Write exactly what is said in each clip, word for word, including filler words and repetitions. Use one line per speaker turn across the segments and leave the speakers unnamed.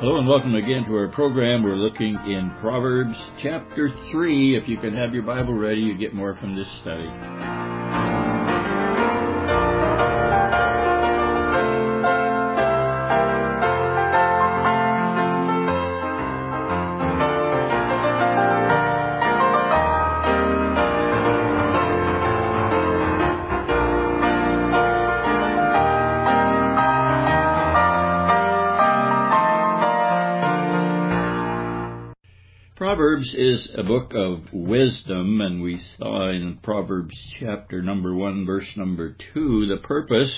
Hello and welcome again to our program. We're looking in Proverbs chapter three. If you can have your Bible ready, you get more from this study. Proverbs is a book of wisdom, and we saw in Proverbs chapter number one, verse number two, the purpose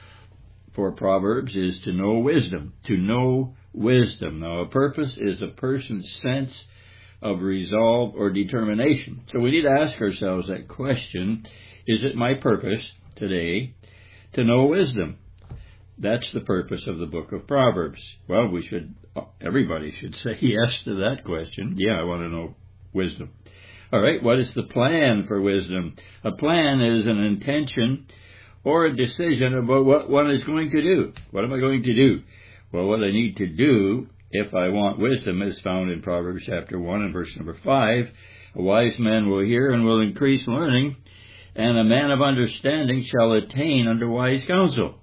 for Proverbs is to know wisdom, to know wisdom. Now, a purpose is a person's sense of resolve or determination. So we need to ask ourselves that question, is it my purpose today to know wisdom? That's the purpose of the book of Proverbs. Well, we should, everybody should say yes to that question. Yeah, I want to know wisdom. All right, what is the plan for wisdom? A plan is an intention or a decision about what one is going to do. What am I going to do? Well, what I need to do if I want wisdom is found in Proverbs chapter one and verse number five. A wise man will hear and will increase learning, and a man of understanding shall attain unto wise counsel.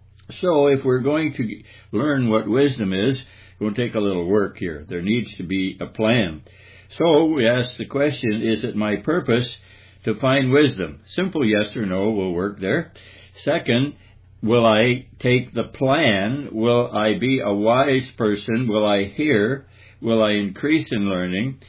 So if we're going to learn what wisdom is, it will take a little work here. There needs to be a plan. So we ask the question, is it my purpose to find wisdom? Simple yes or no will work there. Second, will I take the plan? Will I be a wise person? Will I hear? Will I increase in learning?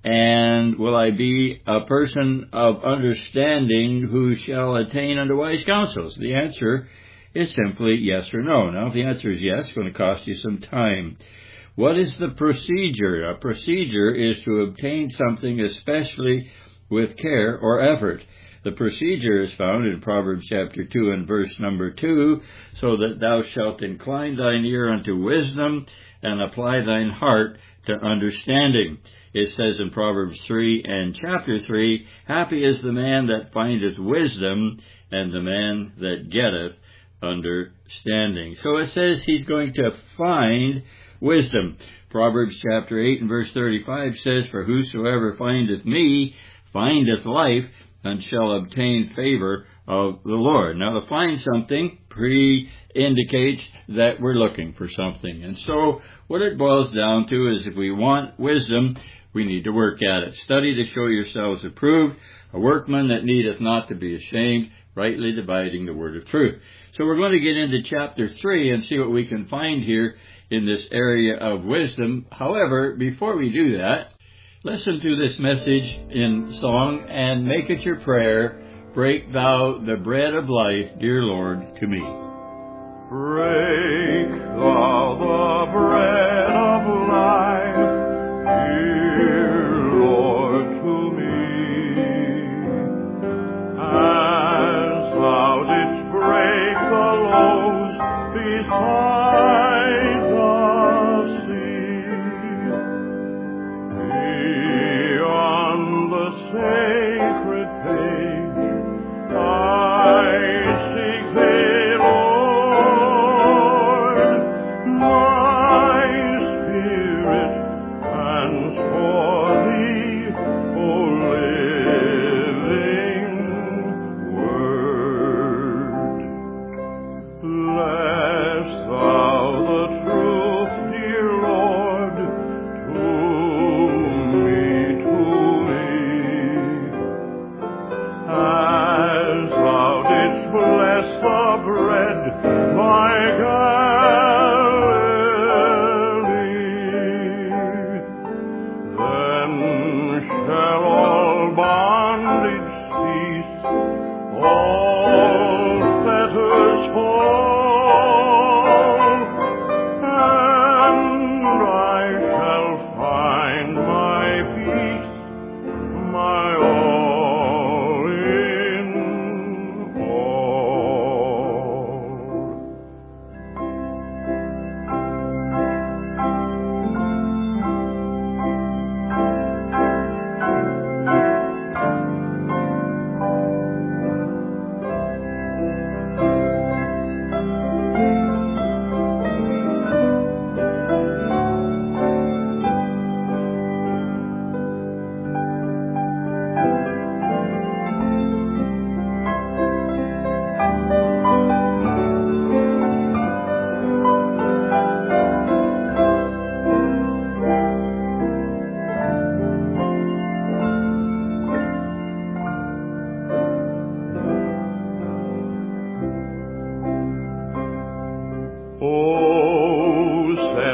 And will I be a person of understanding who shall attain unto wise counsels? The answer is simply yes or no. Now, if the answer is yes, it's going to cost you some time. What is the procedure? A procedure is to obtain something especially with care or effort. The procedure is found in Proverbs chapter two and verse number two, so that thou shalt incline thine ear unto wisdom and apply thine heart to understanding. It says in Proverbs three and chapter three, happy is the man that findeth wisdom, and the man that getteth understanding. So it says he's going to find wisdom. Proverbs chapter eight and verse thirty-five says, for whosoever findeth me findeth life, and shall obtain favor of the Lord. Now, to find something pre-indicates that we're looking for something. And so what it boils down to is if we want wisdom, we need to work at it. Study to show yourselves approved, a workman that needeth not to be ashamed, rightly dividing the word of truth. So we're going to get into chapter three and see what we can find here in this area of wisdom. However, before we do that, listen to this message in song and make it your prayer. Break thou the bread of life, dear Lord, to me.
Break thou the bread of life, dear Lord, to me. As thou didst break the loaves beside the sea, beyond the sacred page, I seek thee, Lord, my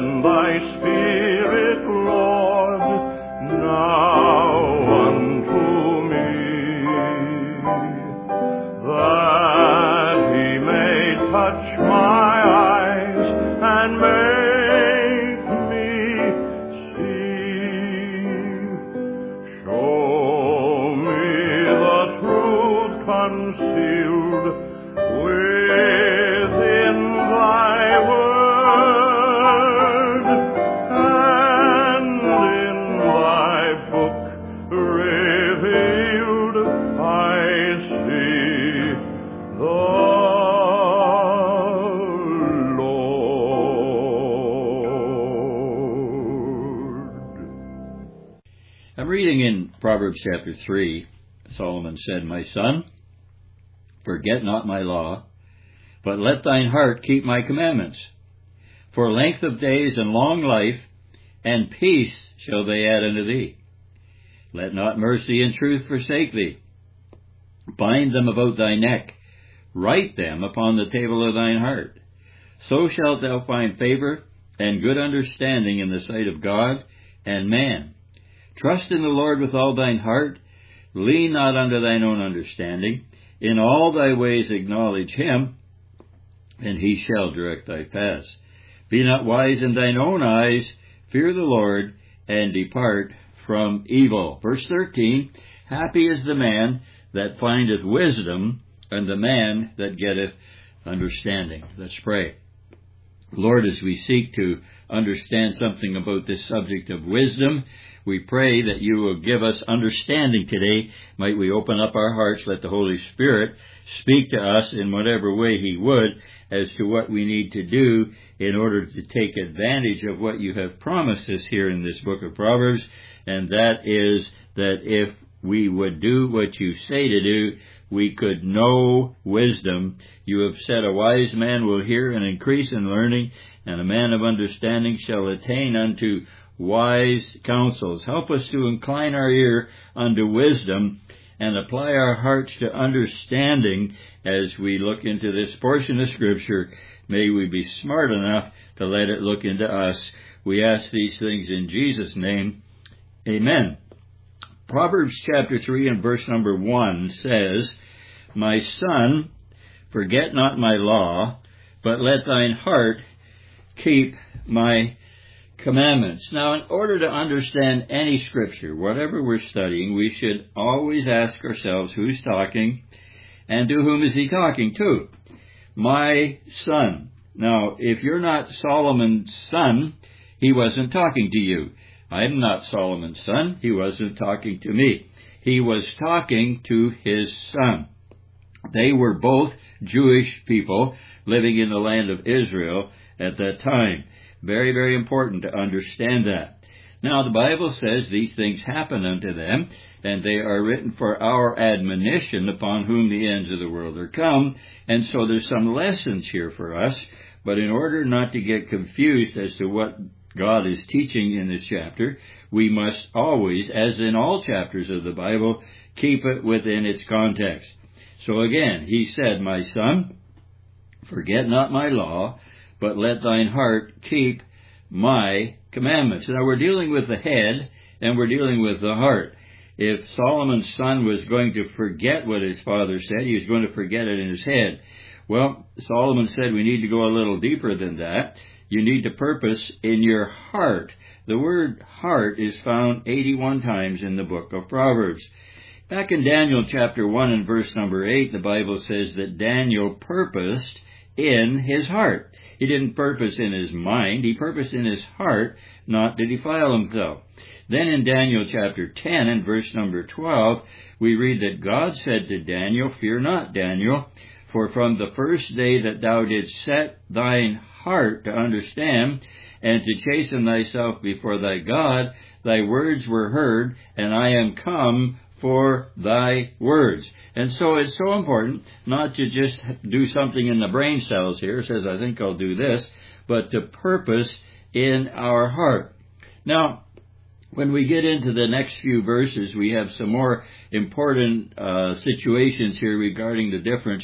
Send thy Spirit, Lord, now unto me, that he may touch my eyes and make me see. Show me the truth concealed within thy word, and in thy book revealed I see the Lord.
I'm reading in Proverbs chapter three. Solomon said, My son, forget not my law, but let thine heart keep my commandments. For length of days and long life and peace shall they add unto thee. Let not mercy and truth forsake thee. Bind them about thy neck. Write them upon the table of thine heart. So shalt thou find favor and good understanding in the sight of God and man. Trust in the Lord with all thine heart. Lean not unto thine own understanding. In all thy ways acknowledge him, and he shall direct thy paths. Be not wise in thine own eyes. Fear the Lord, and depart from evil. Verse thirteen, Happy is the man that findeth wisdom, and the man that getteth understanding. Let's pray. Lord, as we seek to understand something about this subject of wisdom, we pray that you will give us understanding today. Might we open up our hearts, let the Holy Spirit speak to us in whatever way he would as to what we need to do in order to take advantage of what you have promised us here in this book of Proverbs, and that is that if we would do what you say to do, we could know wisdom. You have said, a wise man will hear and increase in learning, and a man of understanding shall attain unto wise counsels. Help us to incline our ear unto wisdom and apply our hearts to understanding as we look into this portion of Scripture. May we be smart enough to let it look into us. We ask these things in Jesus' name. Amen. Proverbs chapter three and verse number one says, My son, forget not my law, but let thine heart keep my commandments. Now, in order to understand any Scripture, whatever we're studying, we should always ask ourselves who's talking and to whom is he talking to. My son. Now, if you're not Solomon's son, he wasn't talking to you. I'm not Solomon's son. He wasn't talking to me. He was talking to his son. They were both Jewish people living in the land of Israel at that time. Very, very important to understand that. Now, the Bible says these things happen unto them, and they are written for our admonition, upon whom the ends of the world are come. And so there's some lessons here for us, but in order not to get confused as to what God is teaching in this chapter, we must always, as in all chapters of the Bible, keep it within its context. So again, he said, My son, forget not my law, but let thine heart keep my commandments. Now, we're dealing with the head, and we're dealing with the heart. If Solomon's son was going to forget what his father said, he was going to forget it in his head. Well, Solomon said we need to go a little deeper than that. You need to purpose in your heart. The word heart is found eighty-one times in the book of Proverbs. Back in Daniel chapter one and verse number eight, the Bible says that Daniel purposed in his heart. He didn't purpose in his mind. He purposed in his heart not to defile himself. Then in Daniel chapter ten and verse number twelve, we read that God said to Daniel, Fear not, Daniel, for from the first day that thou didst set thine heart to understand and to chasten thyself before thy God, thy words were heard, and I am come for thy words. And so it's so important not to just do something in the brain cells here. It says, I think I'll do this, but to purpose in our heart. Now, when we get into the next few verses, we have some more important uh, situations here regarding the difference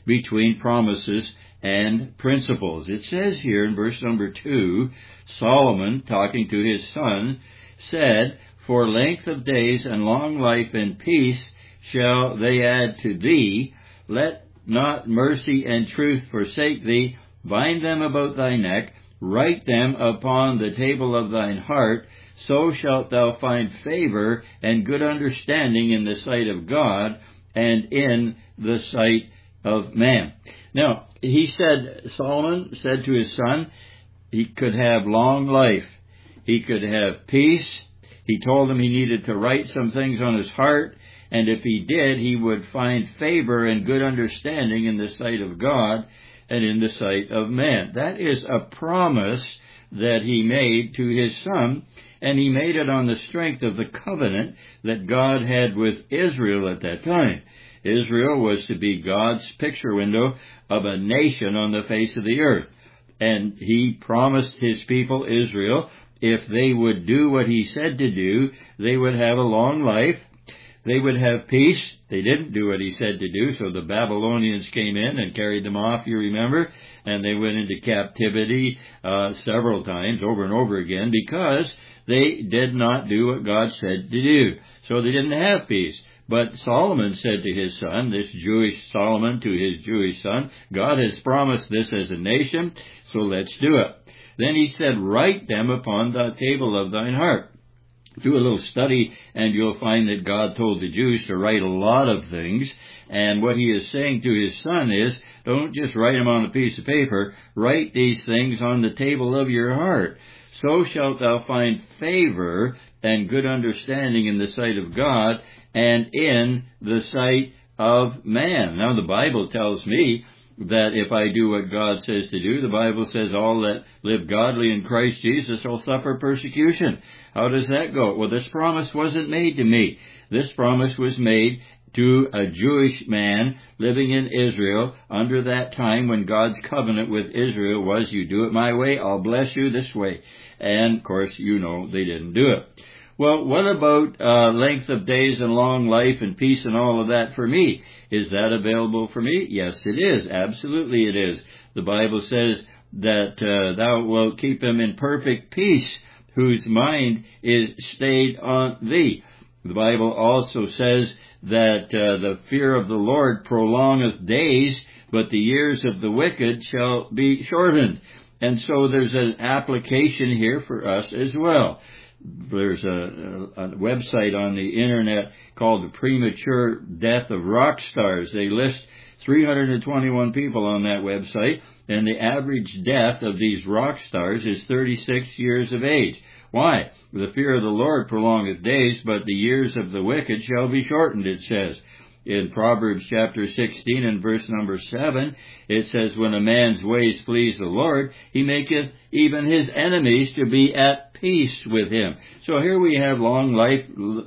between promises and principles. It says here in verse number two, Solomon, talking to his son, said, "For length of days and long life and peace shall they add to thee. Let not mercy and truth forsake thee. Bind them about thy neck. Write them upon the table of thine heart. So shalt thou find favor and good understanding in the sight of God and in the sight of man." Now, he said, Solomon said to his son, he could have long life. He could have peace. He told him he needed to write some things on his heart, and if he did, he would find favor and good understanding in the sight of God and in the sight of man. That is a promise that he made to his son, and he made it on the strength of the covenant that God had with Israel at that time. Israel was to be God's picture window of a nation on the face of the earth. And he promised his people, Israel, if they would do what he said to do, they would have a long life. They would have peace. They didn't do what he said to do, so the Babylonians came in and carried them off, you remember, and they went into captivity uh, several times, over and over again, because they did not do what God said to do. So they didn't have peace. But Solomon said to his son, this Jewish Solomon to his Jewish son, God has promised this as a nation, so let's do it. Then he said, write them upon the table of thine heart. Do a little study and you'll find that God told the Jews to write a lot of things. And what he is saying to his son is, don't just write them on a piece of paper. Write these things on the table of your heart. So shalt thou find favor and good understanding in the sight of God and in the sight of man. Now the Bible tells me that if I do what God says to do, the Bible says all that live godly in Christ Jesus will suffer persecution. How does that go? Well, this promise wasn't made to me. This promise was made to a Jewish man living in Israel under that time when God's covenant with Israel was, you do it my way, I'll bless you this way. And, of course, you know they didn't do it. Well, what about uh, length of days and long life and peace and all of that for me? Is that available for me? Yes, it is. Absolutely it is. The Bible says that uh, thou wilt keep him in perfect peace, whose mind is stayed on thee. The Bible also says that uh, the fear of the Lord prolongeth days, but the years of the wicked shall be shortened. And so there's an application here for us as well. There's a, a, a website on the internet called The Premature Death of Rock Stars. They list three hundred twenty-one people on that website, and the average death of these rock stars is thirty-six years of age. Why? The fear of the Lord prolongeth days, but the years of the wicked shall be shortened, it says. In Proverbs chapter sixteen and verse number seven, it says, when a man's ways please the Lord, he maketh even his enemies to be at peace with him. So here we have long life,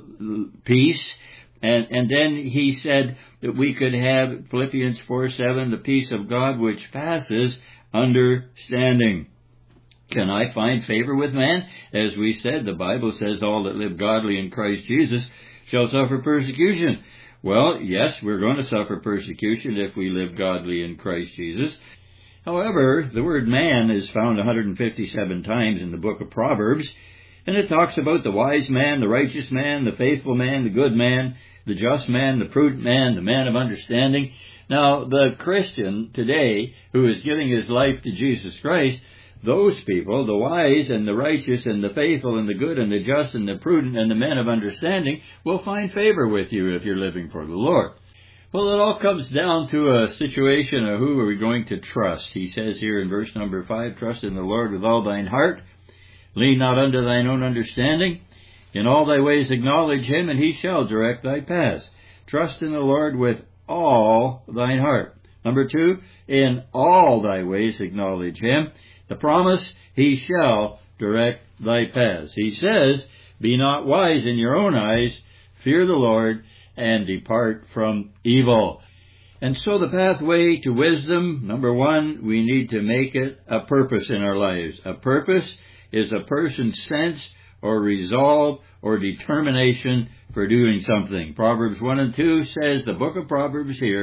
peace, and, and then he said that we could have, Philippians four seven, the peace of God which passes understanding. Can I find favor with man? As we said, the Bible says all that live godly in Christ Jesus shall suffer persecution. Well, yes, we're going to suffer persecution if we live godly in Christ Jesus. However, the word man is found one hundred fifty-seven times in the book of Proverbs, and it talks about the wise man, the righteous man, the faithful man, the good man, the just man, the prudent man, the man of understanding. Now, the Christian today who is giving his life to Jesus Christ, those people, the wise and the righteous and the faithful and the good and the just and the prudent and the men of understanding, will find favor with you if you're living for the Lord. Well, it all comes down to a situation of who are we going to trust. He says here in verse number five, trust in the Lord with all thine heart. Lean not unto thine own understanding. In all thy ways acknowledge him, and he shall direct thy paths. Trust in the Lord with all thine heart. Number two, in all thy ways acknowledge him. The promise, he shall direct thy paths. He says, be not wise in your own eyes, fear the Lord, and depart from evil. And so the pathway to wisdom, number one, we need to make it a purpose in our lives. A purpose is a person's sense or resolve or determination for doing something. Proverbs one and two says, the book of Proverbs here,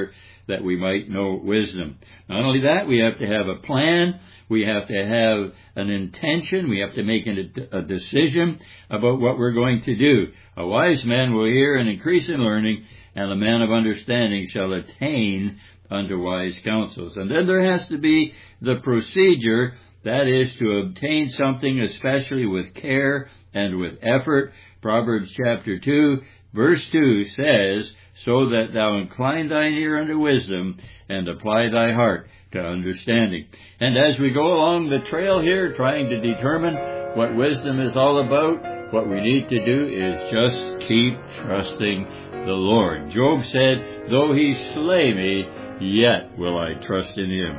that we might know wisdom. Not only that, we have to have a plan. We have to have an intention. We have to make a, a decision about what we're going to do. A wise man will hear and increase in learning, and a man of understanding shall attain unto wise counsels. And then there has to be the procedure, that is to obtain something especially with care and with effort. Proverbs chapter two, verse two says, so that thou incline thine ear unto wisdom, and apply thy heart to understanding. And as we go along the trail here, trying to determine what wisdom is all about, what we need to do is just keep trusting the Lord. Job said, though he slay me, yet will I trust in him.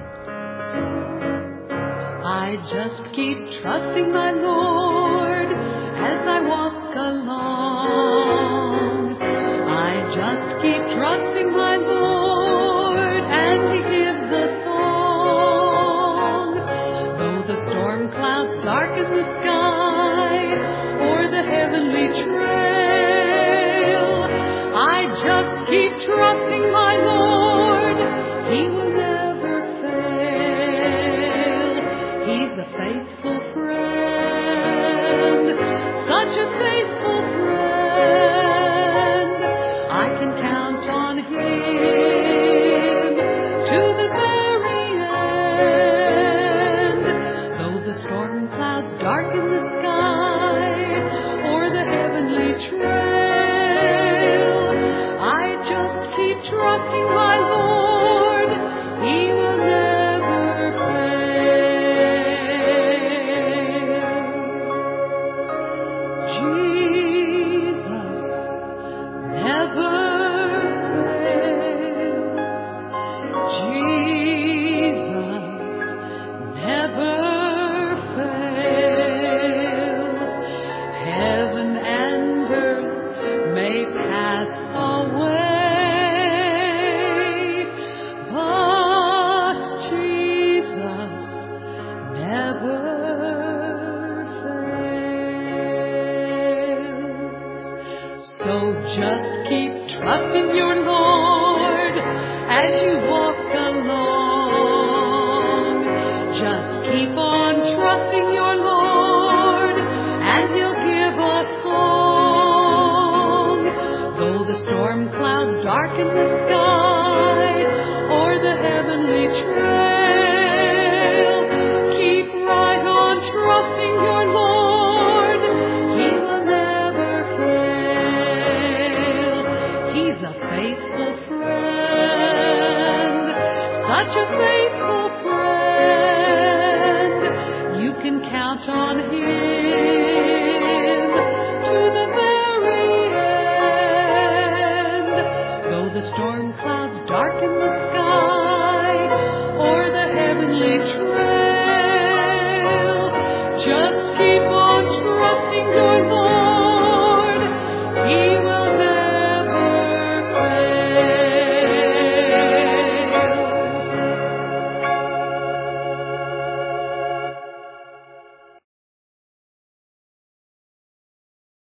I just keep trusting my Lord as I walk along. I just keep trusting my Lord, and he gives a song. Though the storm clouds darken the sky or the heavenly trail, I just keep trusting my Lord. He will never fail. He's a faithful friend, such a faithful friend. I can count on him to the very end. Though the storm clouds darken the sky or the heavenly trail, I just keep trusting my Lord. He will never fail. Jesus never fails. Jesus never fails. Heaven and earth may pass away, but Jesus never fails. So just keep trusting your Lord as you walk along. Just keep on trusting your Lord, and he'll give a song. Though the storm clouds darken the sky or the heavenly trail, keep right on trusting your Lord. He will never fail. He's a faithful friend, such a faithful friend. You can count on him to the very end. Though the storm clouds